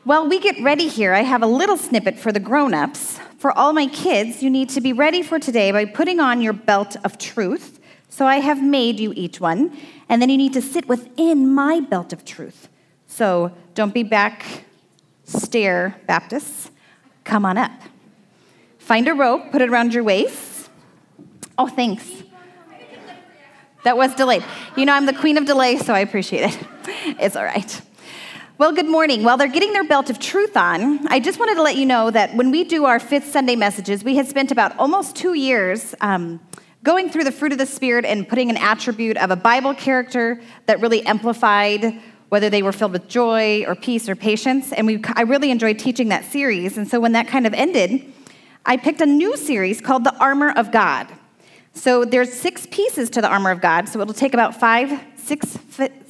While we get ready here, I have a little snippet for the grown-ups. For all my kids, you need to be ready for today by putting on your belt of truth. So I have made you each one, and then you need to sit within my belt of truth. So don't be back stair Baptists. Come on up. Find a rope, put it around your waist. Oh, thanks. That was delayed. You know, I'm the queen of delay, so I appreciate it. It's all right. Well, good morning. While they're getting their belt of truth on, I just wanted to let you know that when we do our Fifth Sunday messages, we had spent about almost 2 years going through the fruit of the Spirit and putting an attribute of a Bible character that really amplified whether they were filled with joy or peace or patience. And I really enjoyed teaching that series. And so when that kind of ended, I picked a new series called The Armor of God. So there's 6 pieces to the armor of God. So it'll take about 6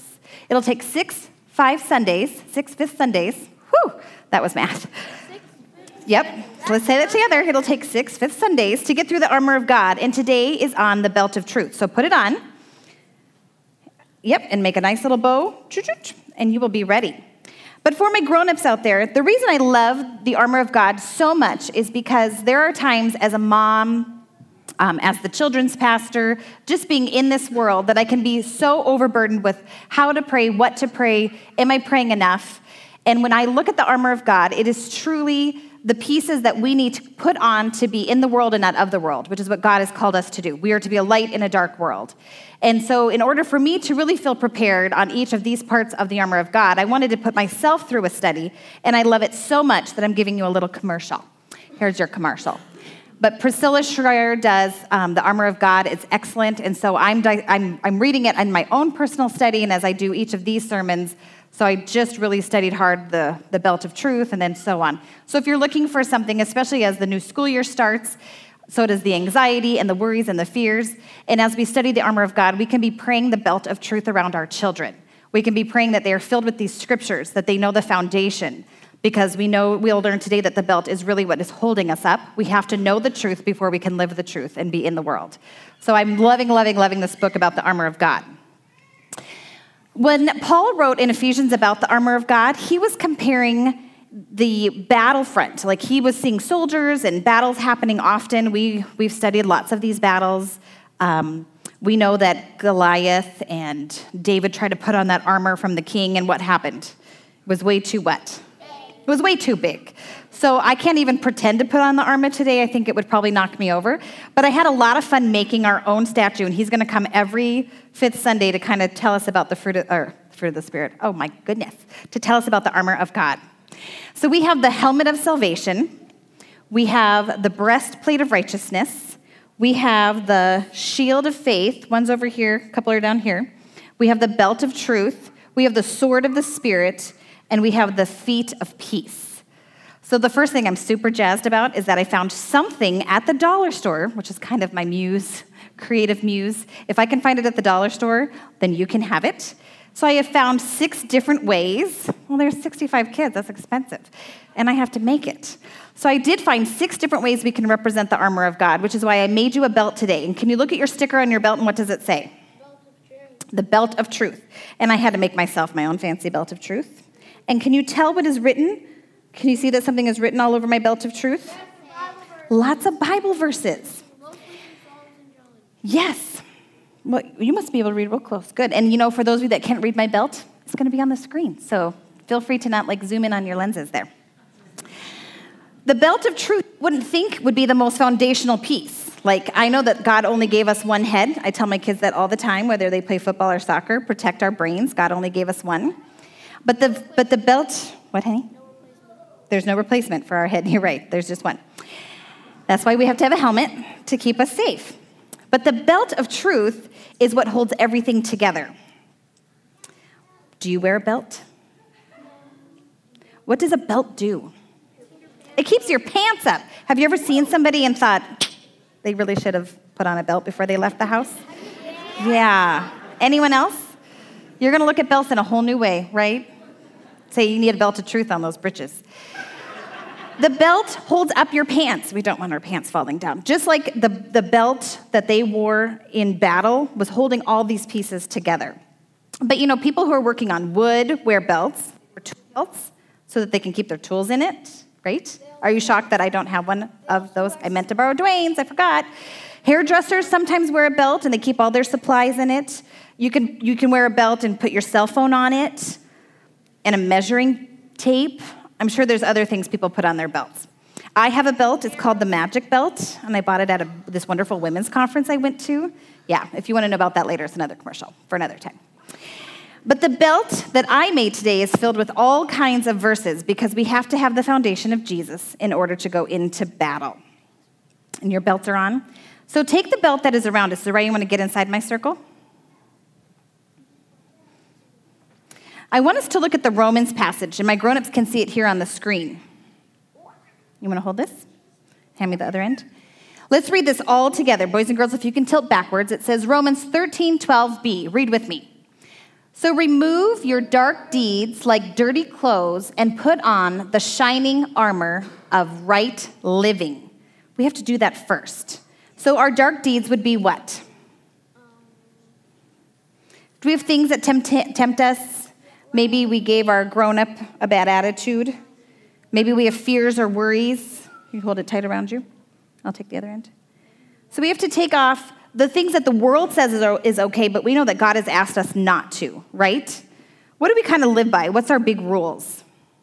fifth Sundays. Whew, that was math. Yep, so let's say that together. It'll take 6 fifth Sundays to get through the armor of God. And today is on the belt of truth. So put it on. Yep, and make a nice little bow, and you will be ready. But for my grown-ups out there, the reason I love the armor of God so much is because there are times as a mom, as the children's pastor, just being in this world, that I can be so overburdened with how to pray, what to pray, am I praying enough? And when I look at the armor of God, it is truly the pieces that we need to put on to be in the world and not of the world, which is what God has called us to do. We are to be a light in a dark world. And so in order for me to really feel prepared on each of these parts of the armor of God, I wanted to put myself through a study, and I love it so much that I'm giving you a little commercial. Here's your commercial. But Priscilla Schreier does the Armor of God. It's excellent, and so I'm reading it in my own personal study, and as I do each of these sermons, so I just really studied hard the belt of truth, and then so on. So if you're looking for something, especially as the new school year starts, so does the anxiety and the worries and the fears, and as we study the armor of God, we can be praying the belt of truth around our children. We can be praying that they are filled with these scriptures, that they know the foundation, because we'll learn today that the belt is really what is holding us up. We have to know the truth before we can live the truth and be in the world. So I'm loving this book about the armor of God. When Paul wrote in Ephesians about the armor of God, he was comparing the battlefront. Like, he was seeing soldiers and battles happening often. We've studied lots of these battles. We know that Goliath and David tried to put on that armor from the king, and what happened? It was way too what? It was way too big. So I can't even pretend to put on the armor today. I think it would probably knock me over. But I had a lot of fun making our own statue, and he's going to come every 5th Sunday to kind of tell us about the fruit of the Spirit. Oh, my goodness. To tell us about the armor of God. So we have the helmet of salvation. We have the breastplate of righteousness. We have the shield of faith. One's over here. A couple are down here. We have the belt of truth. We have the sword of the Spirit. And we have the feet of peace. So the first thing I'm super jazzed about is that I found something at the dollar store, which is kind of my muse, creative muse. If I can find it at the dollar store, then you can have it. So I have found 6 different ways. Well, there's 65 kids. That's expensive. And I have to make it. So I did find 6 different ways we can represent the armor of God, which is why I made you a belt today. And can you look at your sticker on your belt, and what does it say? Belt of truth. The belt of truth. And I had to make myself my own fancy belt of truth. And can you tell what is written? Can you see that something is written all over my belt of truth? Lots of Bible verses. Yes. Well, you must be able to read real close. Good. And for those of you that can't read my belt, it's going to be on the screen. So feel free to not zoom in on your lenses there. The belt of truth, wouldn't think would be the most foundational piece. I know that God only gave us one head. I tell my kids that all the time, whether they play football or soccer, protect our brains. God only gave us one. But the belt, what, honey? There's no replacement for our head. You're right. There's just one. That's why we have to have a helmet to keep us safe. But the belt of truth is what holds everything together. Do you wear a belt? What does a belt do? It keeps your pants up. Have you ever seen somebody and thought they really should have put on a belt before they left the house? Yeah. Anyone else? You're going to look at belts in a whole new way, right? Say you need a belt of truth on those britches. The belt holds up your pants. We don't want our pants falling down. Just like the belt that they wore in battle was holding all these pieces together. But people who are working on wood wear belts, or tool belts. so that they can keep their tools in it, right? Are you shocked that I don't have one of those? I meant to borrow Dwayne's, I forgot. Hairdressers sometimes wear a belt and they keep all their supplies in it. You can wear a belt and put your cell phone on it and a measuring tape. I'm sure there's other things people put on their belts. I have a belt. It's called the Magic Belt, and I bought it at this wonderful women's conference I went to. Yeah, if you want to know about that later, it's another commercial for another time. But the belt that I made today is filled with all kinds of verses because we have to have the foundation of Jesus in order to go into battle. And your belts are on. So take the belt that is around us. Is it right? You want to get inside my circle? I want us to look at the Romans passage, and my grown-ups can see it here on the screen. You want to hold this? Hand me the other end. Let's read this all together. Boys and girls, if you can tilt backwards, it says Romans 13:12b. Read with me. So remove your dark deeds like dirty clothes and put on the shining armor of right living. We have to do that first. So our dark deeds would be what? Do we have things that tempt us? Maybe we gave our grown-up a bad attitude. Maybe we have fears or worries. You hold it tight around you. I'll take the other end. So we have to take off the things that the world says is okay, but we know that God has asked us not to, right? What do we kind of live by? What's our big rules?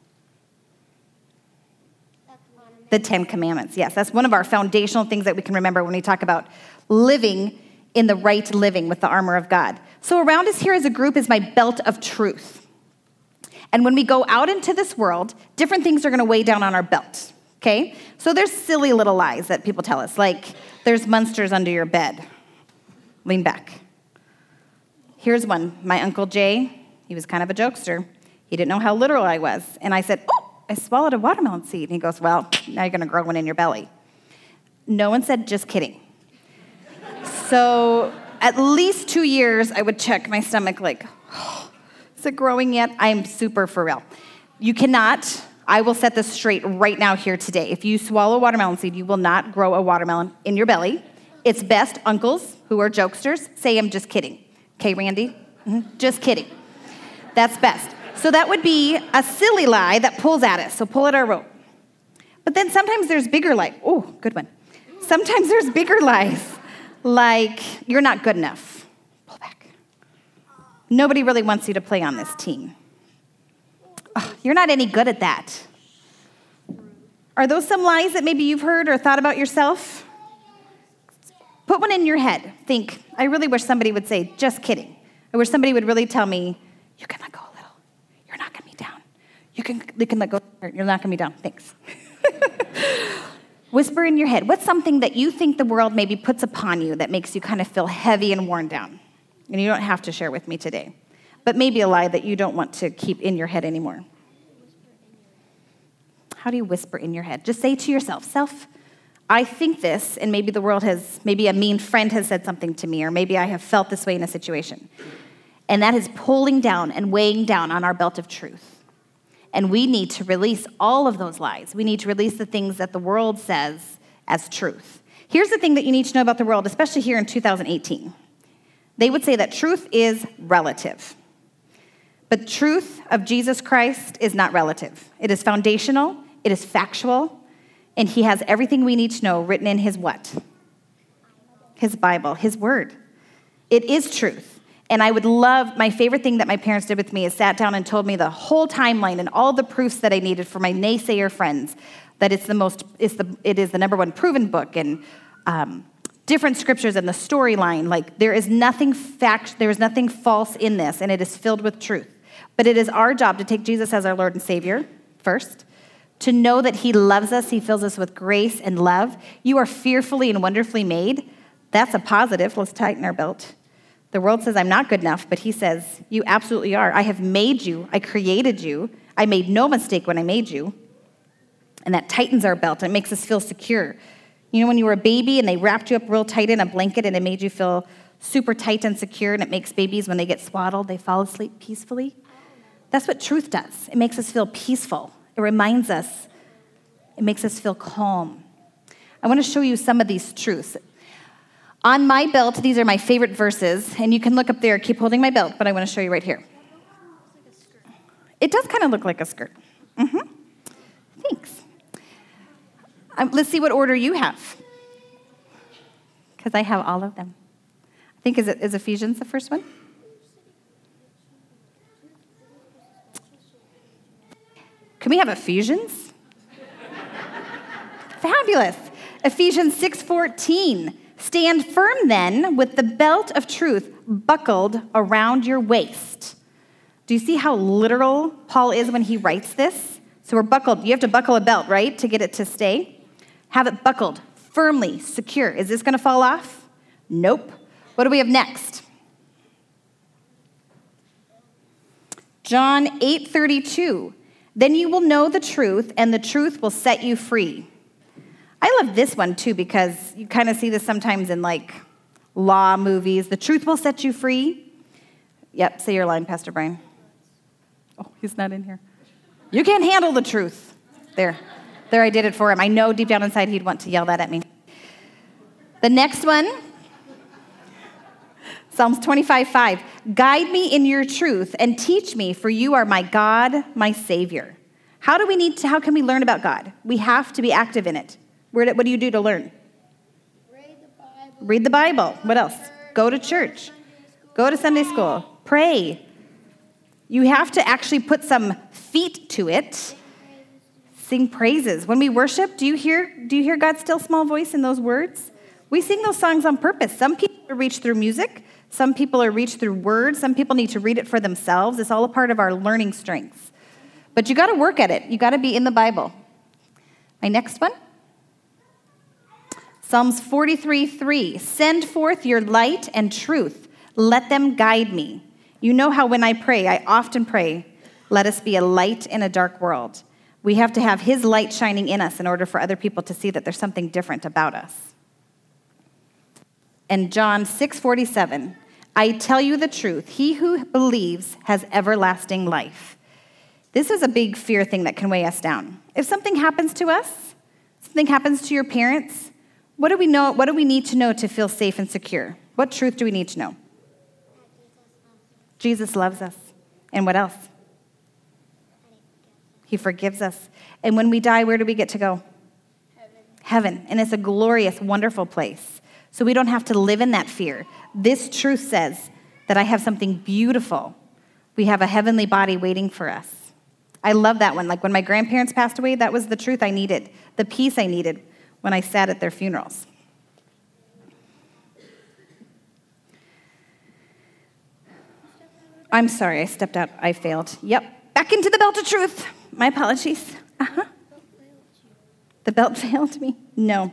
The 10 Commandments. Yes, that's one of our foundational things that we can remember when we talk about living in the right living with the armor of God. So around us here as a group is my belt of truth. And when we go out into this world, different things are going to weigh down on our belt, okay? So there's silly little lies that people tell us, like there's monsters under your bed. Lean back. Here's one. My Uncle Jay, he was kind of a jokester. He didn't know how literal I was. And I said, oh, I swallowed a watermelon seed. And he goes, well, now you're going to grow one in your belly. No one said, just kidding. So at least 2 years, I would check my stomach like, oh, is it growing yet? I'm super for real. You cannot, I will set this straight right now here today. If you swallow a watermelon seed, you will not grow a watermelon in your belly. It's best uncles who are jokesters say, I'm just kidding. Okay, Randy? Mm-hmm. Just kidding. That's best. So that would be a silly lie that pulls at us. So pull at our rope. But then sometimes there's bigger lies. Oh, good one. Sometimes there's bigger lies, like you're not good enough. Pull back. Nobody really wants you to play on this team. Oh, you're not any good at that. Are those some lies that maybe you've heard or thought about yourself? Put one in your head. Think, I really wish somebody would say, just kidding. I wish somebody would really tell me, you can let go a little. You're not going to be down. You can let go. You're not going to be down. Thanks. Whisper in your head. What's something that you think the world maybe puts upon you that makes you kind of feel heavy and worn down? And you don't have to share with me today. But maybe a lie that you don't want to keep in your head anymore. How do you whisper in your head? Just say to yourself, self, I think this, and maybe the world has, maybe a mean friend has said something to me, or maybe I have felt this way in a situation. And that is pulling down and weighing down on our belt of truth. And we need to release all of those lies. We need to release the things that the world says as truth. Here's the thing that you need to know about the world, especially here in 2018. They would say that truth is relative. But the truth of Jesus Christ is not relative. It is foundational, it is factual, and he has everything we need to know written in his what? His Bible, his word. It is truth. And I would love, my favorite thing that my parents did with me is sat down and told me the whole timeline and all the proofs that I needed for my naysayer friends, that it is the number one proven book, and different scriptures and the storyline. Like there is nothing false in this, and it is filled with truth. But it is our job to take Jesus as our Lord and Savior first, to know that he loves us, he fills us with grace and love. You are fearfully and wonderfully made. That's a positive. Let's tighten our belt. The world says I'm not good enough, but he says, you absolutely are. I have made you. I created you. I made no mistake when I made you. And that tightens our belt. It makes us feel secure. You know when you were a baby and they wrapped you up real tight in a blanket and it made you feel super tight and secure, and it makes babies, when they get swaddled, they fall asleep peacefully? That's what truth does. It makes us feel peaceful. It reminds us. It makes us feel calm. I want to show you some of these truths. On my belt, these are my favorite verses, and you can look up there, keep holding my belt, but I want to show you right here. It does kind of look like a skirt. Thanks. Let's see what order you have, because I have all of them. I think, is Ephesians the first one? Can we have Ephesians? Fabulous. Ephesians 6:14. Stand firm then with the belt of truth buckled around your waist. Do you see how literal Paul is when he writes this? So we're buckled. You have to buckle a belt, right, to get it to stay? Have it buckled, firmly, secure. Is this going to fall off? Nope. What do we have next? John 8:32. Then you will know the truth, and the truth will set you free. I love this one, too, because you kind of see this sometimes in, like, law movies. The truth will set you free. Yep, say your line, Pastor Brian. Oh, he's not in here. You can't handle the truth. There, I did it for him. I know deep down inside he'd want to yell that at me. The next one, Psalms 25:5. Guide me in your truth and teach me, for you are my God, my Savior. How can we learn about God? We have to be active in it. What do you do to learn? Read the Bible. What else? Go to church. Go to Sunday school. Pray. You have to actually put some feet to it. Sing praises. When we worship, do you hear God's still small voice in those words? We sing those songs on purpose. Some people are reached through music. Some people are reached through words. Some people need to read it for themselves. It's all a part of our learning strengths. But you got to work at it. You got to be in the Bible. My next one. Psalms 43:3. Send forth your light and truth. Let them guide me. You know how when I pray, I often pray, let us be a light in a dark world. We have to have his light shining in us in order for other people to see that there's something different about us. And John 6:47. I tell you the truth. He who believes has everlasting life. This is a big fear thing that can weigh us down. If something happens to us, something happens to your parents, what do we know? What do we need to know to feel safe and secure? What truth do we need to know? Jesus loves us. And what else? He forgives us. And when we die, where do we get to go? Heaven. And it's a glorious, wonderful place. So we don't have to live in that fear. This truth says that I have something beautiful. We have a heavenly body waiting for us. I love that one. Like when my grandparents passed away, that was the truth I needed, the peace I needed when I sat at their funerals. I'm sorry, I stepped out. I failed. Yep. Back into the belt of truth. My apologies. The belt failed me? No.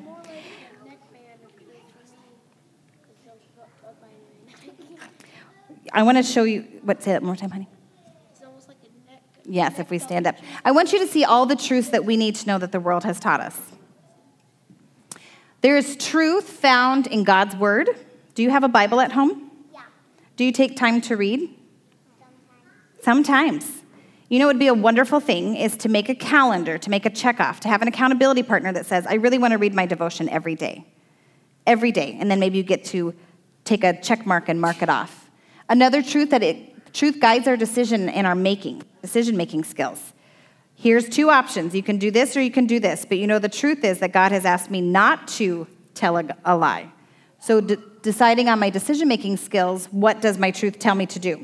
I want to show you, say that one more time, honey. It's almost like a neck. Yes, if we stand up. I want you to see all the truths that we need to know that the world has taught us. There is truth found in God's word. Do you have a Bible at home? Yeah. Do you take time to read? Sometimes. You know what would be a wonderful thing is to make a calendar, to make a checkoff, to have an accountability partner that says, I really want to read my devotion every day. Every day. And then maybe you get to take a check mark and mark it off. Another truth truth guides our decision-making skills. Here's two options. You can do this or you can do this. But you know the truth is that God has asked me not to tell a lie. So deciding on my decision-making skills, what does my truth tell me to do?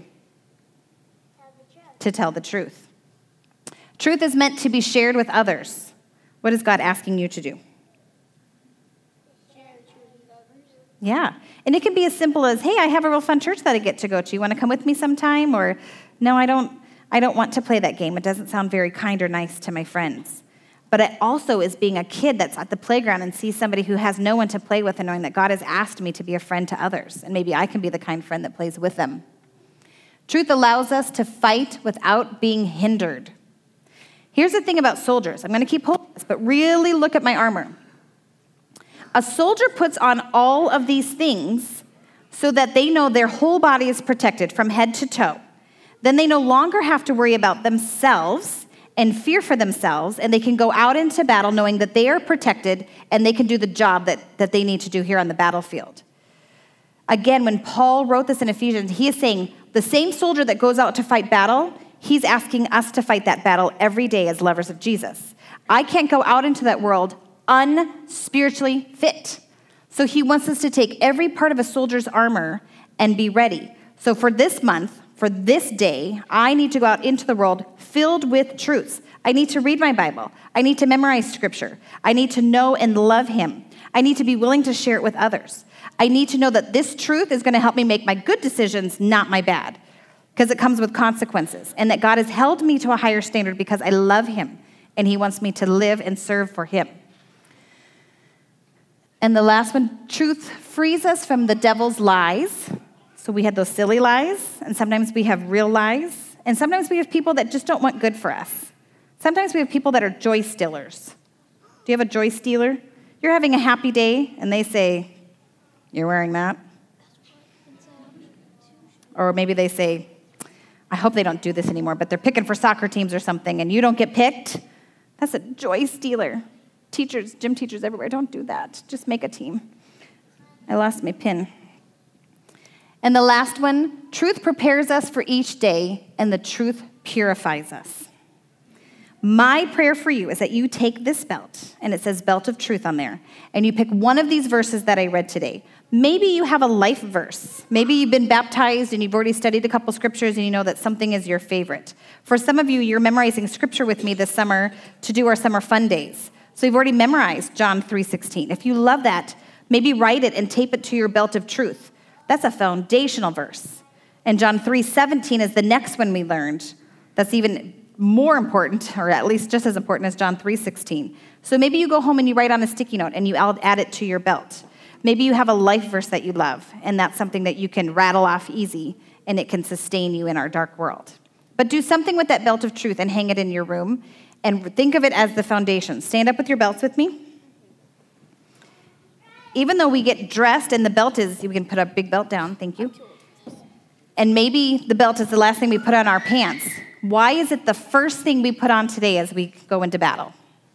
To tell the truth. Truth is meant to be shared with others. What is God asking you to do? Share the truth with others. Yeah. And it can be as simple as, hey, I have a real fun church that I get to go to. You want to come with me sometime? Or, no, I don't want to play that game. It doesn't sound very kind or nice to my friends. But it also is being a kid that's at the playground and sees somebody who has no one to play with and knowing that God has asked me to be a friend to others. And maybe I can be the kind friend that plays with them. Truth allows us to fight without being hindered. Here's the thing about soldiers. I'm going to keep holding this, but really look at my armor. A soldier puts on all of these things so that they know their whole body is protected from head to toe. Then they no longer have to worry about themselves and fear for themselves, and they can go out into battle knowing that they are protected and they can do the job that they need to do here on the battlefield. Again, when Paul wrote this in Ephesians, he is saying the same soldier that goes out to fight battle, He's asking us to fight that battle every day as lovers of Jesus. I can't go out into that world unspiritually fit. So he wants us to take every part of a soldier's armor and be ready. So for this month, for this day, I need to go out into the world filled with truths. I need to read my Bible. I need to memorize scripture. I need to know and love him. I need to be willing to share it with others. I need to know that this truth is going to help me make my good decisions, not my bad, because it comes with consequences, and that God has held me to a higher standard because I love him, and he wants me to live and serve for him. And the last one, truth frees us from the devil's lies. So we had those silly lies, and sometimes we have real lies, and sometimes we have people that just don't want good for us. Sometimes we have people that are joy stealers. Do you have a joy stealer? You're having a happy day, and they say, "You're wearing that?" Or maybe they say, I hope they don't do this anymore, but they're picking for soccer teams or something, and you don't get picked. That's a joy stealer. Teachers, gym teachers everywhere, don't do that. Just make a team. I lost my pin. And the last one, truth prepares us for each day, and the truth purifies us. My prayer for you is that you take this belt, and it says belt of truth on there, and you pick one of these verses that I read today. Maybe you have a life verse. Maybe you've been baptized and you've already studied a couple scriptures and you know that something is your favorite. For some of you, you're memorizing scripture with me this summer to do our summer fun days. So you've already memorized John 3:16. If you love that, maybe write it and tape it to your belt of truth. That's a foundational verse. And John 3:17 is the next one we learned. That's even more important, or at least just as important as John 3:16. So maybe you go home and you write on a sticky note and you add it to your belt. Maybe you have a life verse that you love, and that's something that you can rattle off easy, and it can sustain you in our dark world. But do something with that belt of truth and hang it in your room, and think of it as the foundation. Stand up with your belts with me. Even though we get dressed and the belt is, we can put a big belt down, thank you. And maybe the belt is the last thing we put on our pants. Why is it the first thing we put on today as we go into battle?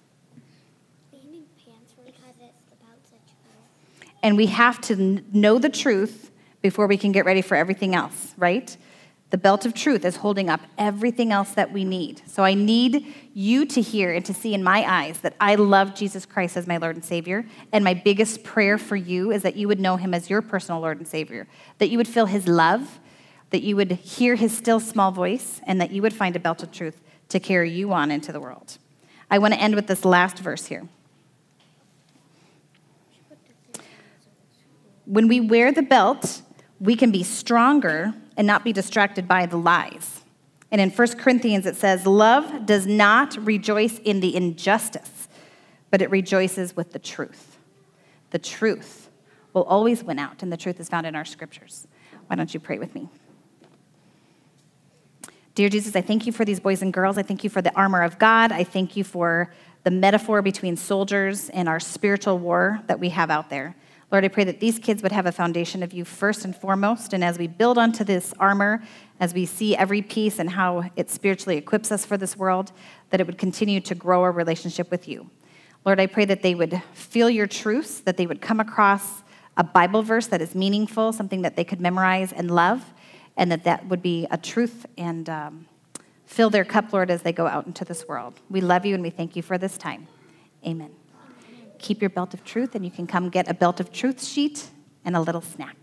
And we have to know the truth before we can get ready for everything else, right? The belt of truth is holding up everything else that we need. So I need you to hear and to see in my eyes that I love Jesus Christ as my Lord and Savior. And my biggest prayer for you is that you would know him as your personal Lord and Savior, that you would feel his love, that you would hear his still small voice, and that you would find a belt of truth to carry you on into the world. I want to end with this last verse here. When we wear the belt, we can be stronger and not be distracted by the lies. And in 1 Corinthians, it says, love does not rejoice in the injustice, but it rejoices with the truth. The truth will always win out, and the truth is found in our scriptures. Why don't you pray with me? Dear Jesus, I thank you for these boys and girls. I thank you for the armor of God. I thank you for the metaphor between soldiers and our spiritual war that we have out there. Lord, I pray that these kids would have a foundation of you first and foremost, and as we build onto this armor, as we see every piece and how it spiritually equips us for this world, that it would continue to grow our relationship with you. Lord, I pray that they would feel your truths, that they would come across a Bible verse that is meaningful, something that they could memorize and love, and that would be a truth and fill their cup, Lord, as they go out into this world. We love you and we thank you for this time. Amen. Keep your belt of truth, and you can come get a belt of truth sheet and a little snack.